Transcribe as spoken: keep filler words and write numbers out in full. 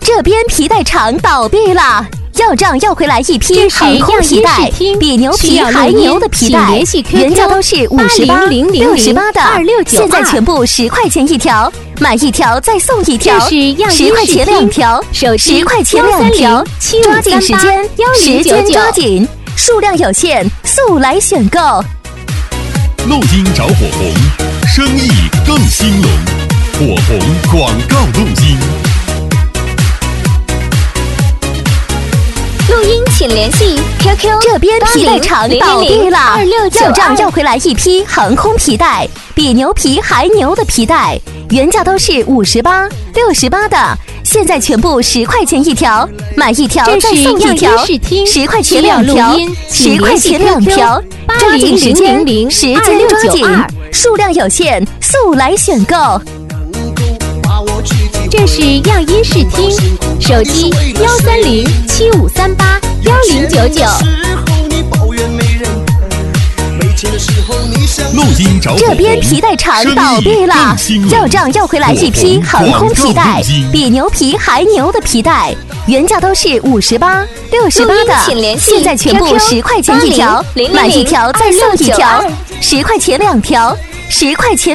这边皮带厂倒闭了，要账要回来一批航空皮带，比牛皮还牛的皮带，原价都是五十八、六十八的，现在全部十块钱一条，买一条再送一条，十块钱两条，十块钱两条，抓紧时间，时间抓紧，数量有限，速来选购。 录音找火红，生意更兴隆，火红广告录音。 录音请联系 Q Q 这边皮带厂倒闭了，要账要回来一批航空皮带，比牛皮还牛的皮带，原价都是五十八、六十八的，现在全部十块钱一条，买一条再送一条，十块钱两条，十块钱两条，抓紧时间，时间抓紧，数量有限，速来选购。 这是样音视听，手机幺三零七五三八幺零九九。 录音找火红， 这边皮带厂倒闭了，要账要回来一批航空皮带，比牛皮还牛的皮带，原价都是五十八、六十八的，现在全部十块钱一条，买一条再送一条，十块钱两条，十块钱。